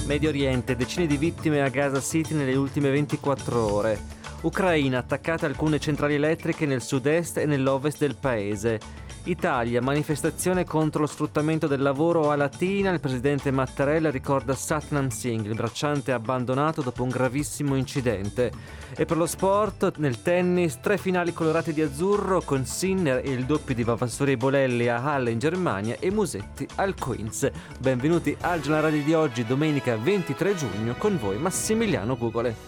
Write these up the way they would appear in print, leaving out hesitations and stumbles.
Medio Oriente, decine di vittime a Gaza City nelle ultime 24 ore. Ucraina, attaccate alcune centrali elettriche nel sud-est e nell'ovest del paese. Italia, manifestazione contro lo sfruttamento del lavoro a Latina. Il presidente Mattarella ricorda Satnam Singh, il bracciante abbandonato dopo un gravissimo incidente. E per lo sport, nel tennis, 3 finali colorate di azzurro con Sinner e il doppio di Vavassori e Bolelli a Halle in Germania e Musetti al Queens. Benvenuti al giornale radio di oggi, domenica 23 giugno, con voi Massimiliano Gugole.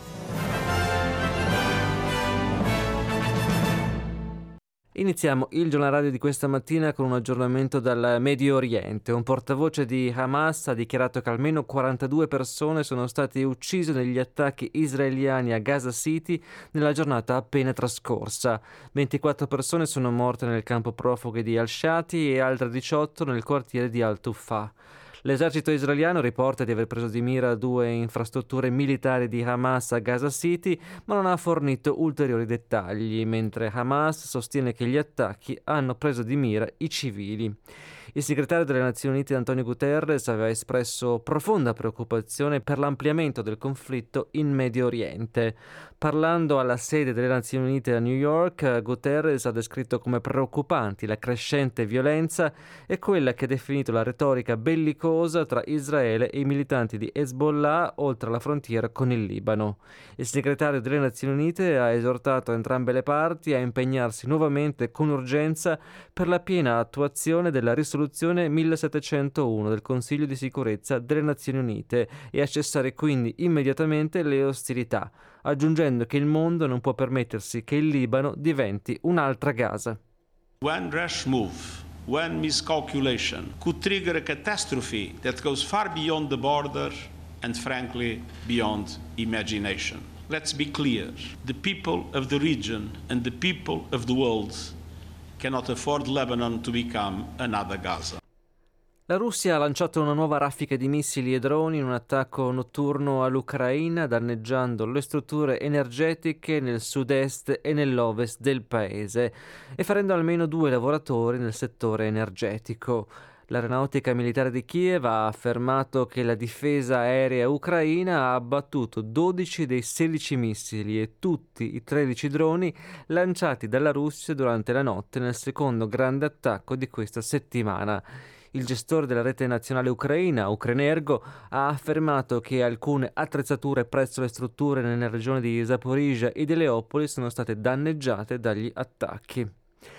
Iniziamo il giornale radio di questa mattina con un aggiornamento dal Medio Oriente. Un portavoce di Hamas ha dichiarato che almeno 42 persone sono state uccise negli attacchi israeliani a Gaza City nella giornata appena trascorsa. 24 persone sono morte nel campo profughi di Al-Shati e altre 18 nel quartiere di Al-Tuffa. L'esercito israeliano riporta di aver preso di mira 2 infrastrutture militari di Hamas a Gaza City, ma non ha fornito ulteriori dettagli, mentre Hamas sostiene che gli attacchi hanno preso di mira i civili. Il segretario delle Nazioni Unite Antonio Guterres aveva espresso profonda preoccupazione per l'ampliamento del conflitto in Medio Oriente. Parlando alla sede delle Nazioni Unite a New York, Guterres ha descritto come preoccupanti la crescente violenza e quella che ha definito la retorica bellicosa tra Israele e i militanti di Hezbollah oltre la frontiera con il Libano. Il segretario delle Nazioni Unite ha esortato entrambe le parti a impegnarsi nuovamente con urgenza per la piena attuazione della risoluzione 1701 del Consiglio di sicurezza delle Nazioni Unite e a cessare quindi immediatamente le ostilità, aggiungendo che il mondo non può permettersi che il Libano diventi un'altra Gaza. One rash move, one miscalculation could trigger a catastrophe that goes far beyond the border and frankly beyond imagination. Let's be clear, the people of the region and the people of the world cannot afford Lebanon to become another Gaza. La Russia ha lanciato una nuova raffica di missili e droni in un attacco notturno all'Ucraina, danneggiando le strutture energetiche nel sud-est e nell'ovest del paese e ferendo almeno 2 lavoratori nel settore energetico. L'aeronautica militare di Kiev ha affermato che la difesa aerea ucraina ha abbattuto 12 dei 16 missili e tutti i 13 droni lanciati dalla Russia durante la notte nel secondo grande attacco di questa settimana. Il gestore della rete nazionale ucraina, Ukrenergo, ha affermato che alcune attrezzature presso le strutture nella regione di Zaporizhzhia e di Leopoli sono state danneggiate dagli attacchi.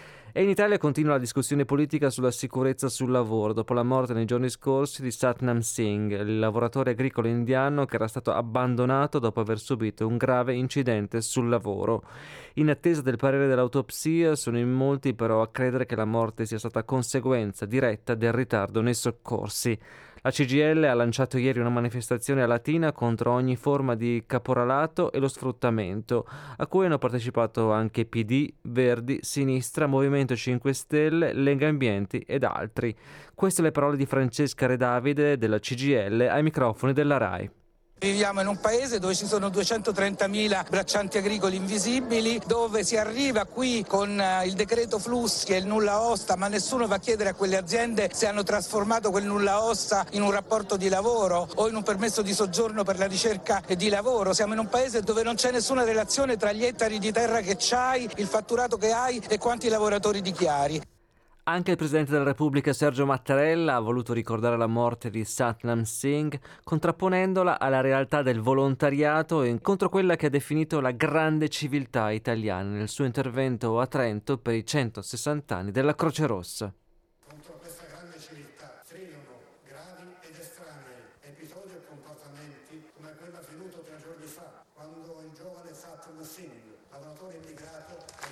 E in Italia continua la discussione politica sulla sicurezza sul lavoro dopo la morte nei giorni scorsi di Satnam Singh, il lavoratore agricolo indiano che era stato abbandonato dopo aver subito un grave incidente sul lavoro. In attesa del parere dell'autopsia sono in molti però a credere che la morte sia stata conseguenza diretta del ritardo nei soccorsi. La CGIL ha lanciato ieri una manifestazione a Latina contro ogni forma di caporalato e lo sfruttamento, a cui hanno partecipato anche PD, Verdi, Sinistra, Movimento 5 Stelle, Lega Ambienti ed altri. Queste le parole di Francesca Redavide della CGIL ai microfoni della RAI. Viviamo in un paese dove ci sono 230.000 braccianti agricoli invisibili, dove si arriva qui con il decreto flussi e il nulla osta, ma nessuno va a chiedere a quelle aziende se hanno trasformato quel nulla osta in un rapporto di lavoro o in un permesso di soggiorno per la ricerca di lavoro. Siamo in un paese dove non c'è nessuna relazione tra gli ettari di terra che c'hai, il fatturato che hai e quanti lavoratori dichiari. Anche il Presidente della Repubblica Sergio Mattarella ha voluto ricordare la morte di Satnam Singh, contrapponendola alla realtà del volontariato e contro quella che ha definito la grande civiltà italiana nel suo intervento a Trento per i 160 anni della Croce Rossa. Contro questa grande civiltà stridano gravi ed estranei episodi e comportamenti come quello avvenuto 3 giorni fa, quando il giovane Satnam Singh, lavoratore immigrato, è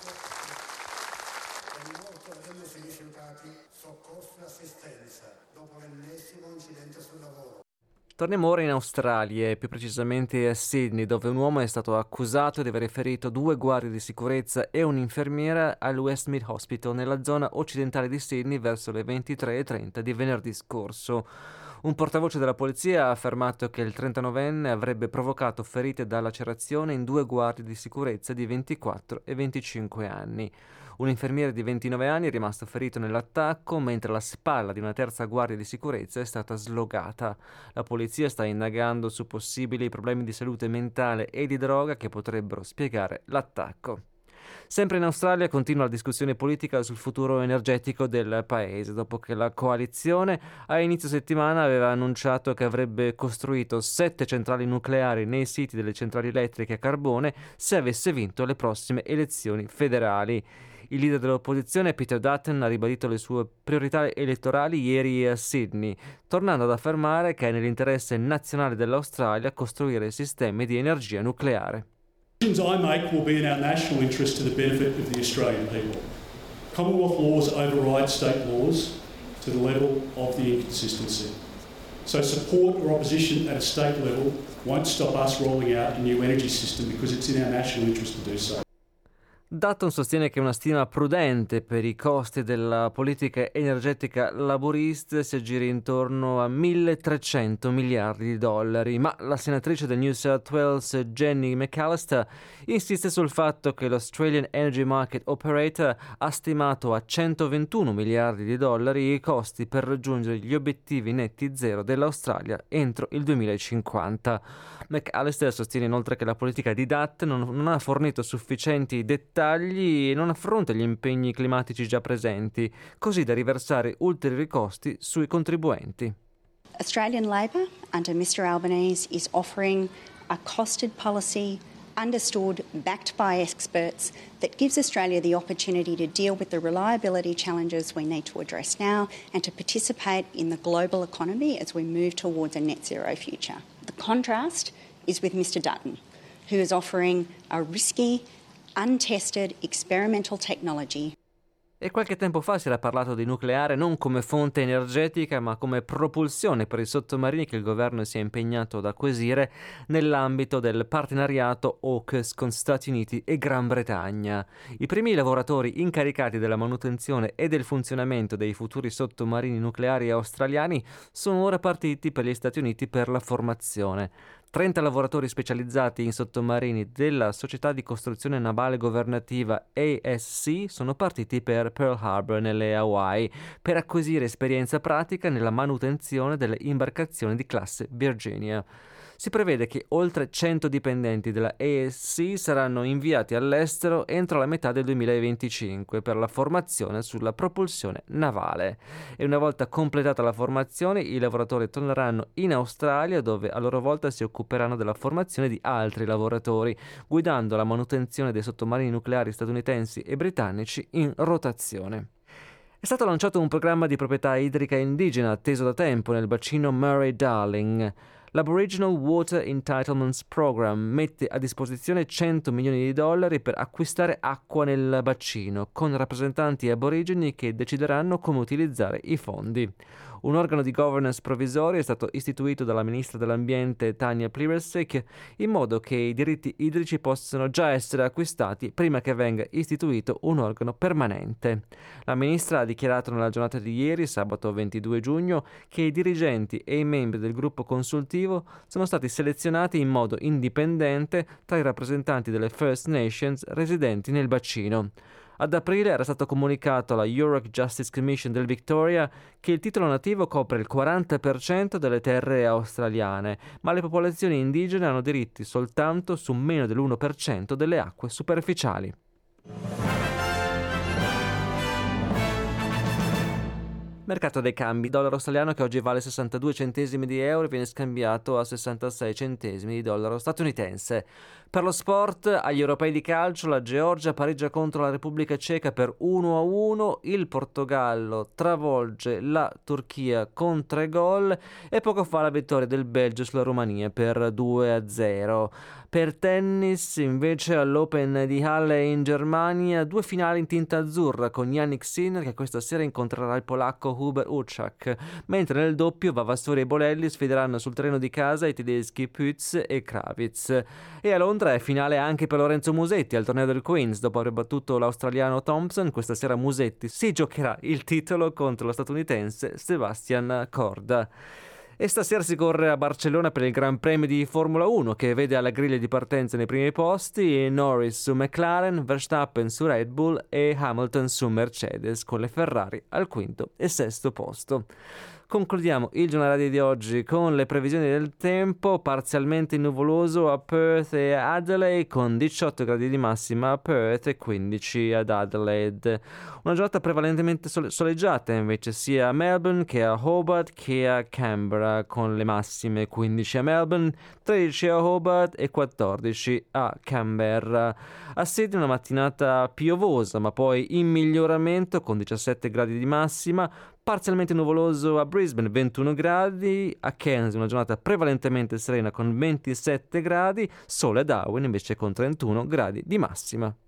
morto avendosi rifiutati soccorso e assistenza dopo l'ennesimo incidente sul lavoro. Torniamo ora in Australia e più precisamente a Sydney, dove un uomo è stato accusato di aver ferito 2 guardie di sicurezza e un'infermiera al Westmead Hospital nella zona occidentale di Sydney verso le 23:30 di venerdì scorso. Un portavoce della polizia ha affermato che il 39enne avrebbe provocato ferite da lacerazione in 2 guardie di sicurezza di 24 e 25 anni. Un infermiere di 29 anni è rimasto ferito nell'attacco, mentre la spalla di una terza guardia di sicurezza è stata slogata. La polizia sta indagando su possibili problemi di salute mentale e di droga che potrebbero spiegare l'attacco. Sempre in Australia continua la discussione politica sul futuro energetico del paese, dopo che la coalizione a inizio settimana aveva annunciato che avrebbe costruito 7 centrali nucleari nei siti delle centrali elettriche a carbone se avesse vinto le prossime elezioni federali. Il leader dell'opposizione, Peter Dutton, ha ribadito le sue priorità elettorali ieri a Sydney, tornando ad affermare che è nell'interesse nazionale dell'Australia costruire sistemi di energia nucleare. The decisions I make will be in our national interest to the benefit of the Australian people. Commonwealth laws override state laws to the level of the inconsistency. So support or opposition at a state level won't stop us rolling out a new energy system because it's in our national interest to do so. Dutton sostiene che una stima prudente per i costi della politica energetica laburista si aggiri intorno a 1.300 miliardi di dollari, ma la senatrice del New South Wales Jenny McAllister insiste sul fatto che l'Australian Energy Market Operator ha stimato a 121 miliardi di dollari i costi per raggiungere gli obiettivi netti zero dell'Australia entro il 2050. McAllister sostiene inoltre che la politica di Dutton non ha fornito sufficienti dettagli e non affronta gli impegni climatici già presenti, così da riversare ulteriori costi sui contribuenti. Australian Labor, under Mr Albanese, is offering a costed policy understood, backed by experts, that gives Australia the opportunity to deal with the reliability challenges we need to address now and to participate in the global economy as we move towards a net zero future. The contrast is with Mr Dutton, who is offering a risky, untested, experimental technology. E qualche tempo fa si era parlato di nucleare non come fonte energetica ma come propulsione per i sottomarini che il governo si è impegnato ad acquisire nell'ambito del partenariato AUKUS con Stati Uniti e Gran Bretagna. I primi lavoratori incaricati della manutenzione e del funzionamento dei futuri sottomarini nucleari australiani sono ora partiti per gli Stati Uniti per la formazione. 30 lavoratori specializzati in sottomarini della società di costruzione navale governativa ASC sono partiti per Pearl Harbor nelle Hawaii per acquisire esperienza pratica nella manutenzione delle imbarcazioni di classe Virginia. Si prevede che oltre 100 dipendenti della ASC saranno inviati all'estero entro la metà del 2025 per la formazione sulla propulsione navale. E una volta completata la formazione, i lavoratori torneranno in Australia, dove a loro volta si occuperanno della formazione di altri lavoratori, guidando la manutenzione dei sottomarini nucleari statunitensi e britannici in rotazione. È stato lanciato un programma di proprietà idrica indigena atteso da tempo nel bacino Murray-Darling. L'Aboriginal Water Entitlements Program mette a disposizione 100 milioni di dollari per acquistare acqua nel bacino, con rappresentanti aborigeni che decideranno come utilizzare i fondi. Un organo di governance provvisorio è stato istituito dalla ministra dell'ambiente Tanya Plibersek in modo che i diritti idrici possano già essere acquistati prima che venga istituito un organo permanente. La ministra ha dichiarato nella giornata di ieri, sabato 22 giugno, che i dirigenti e i membri del gruppo consultivo sono stati selezionati in modo indipendente tra i rappresentanti delle First Nations residenti nel bacino. Ad aprile era stato comunicato alla Yurok Justice Commission del Victoria che il titolo nativo copre il 40% delle terre australiane, ma le popolazioni indigene hanno diritti soltanto su meno dell'1% delle acque superficiali. Mercato dei cambi. Dollaro australiano che oggi vale 62 centesimi di euro e viene scambiato a 66 centesimi di dollaro statunitense. Per lo sport, agli europei di calcio, la Georgia pareggia contro la Repubblica Ceca per 1-1, il Portogallo travolge la Turchia con 3 gol e poco fa la vittoria del Belgio sulla Romania per 2-0. Per tennis, invece, all'Open di Halle in Germania, 2 finali in tinta azzurra con Jannik Sinner che questa sera incontrerà il polacco Hubert Hurkacz, mentre nel doppio Vavassori e Bolelli sfideranno sul terreno di casa i tedeschi Pütz e Kravitz. E a Londra è finale anche per Lorenzo Musetti al torneo del Queen's. Dopo aver battuto l'australiano Thompson, questa sera Musetti si giocherà il titolo contro lo statunitense Sebastian Korda. E stasera si corre a Barcellona per il Gran Premio di Formula 1 che vede alla griglia di partenza nei primi posti Norris su McLaren, Verstappen su Red Bull e Hamilton su Mercedes, con le Ferrari al quinto e sesto posto. Concludiamo il giornale radio di oggi con le previsioni del tempo: parzialmente nuvoloso a Perth e Adelaide con 18 gradi di massima a Perth e 15 ad Adelaide. Una giornata prevalentemente soleggiata invece sia a Melbourne che a Hobart che a Canberra, con le massime 15 a Melbourne, 13 a Hobart e 14 a Canberra. A Sydney una mattinata piovosa ma poi in miglioramento con 17 gradi di massima, parzialmente nuvoloso a Brisbane 21 gradi, a Cairns una giornata prevalentemente serena con 27 gradi, sole a Darwin invece con 31 gradi di massima.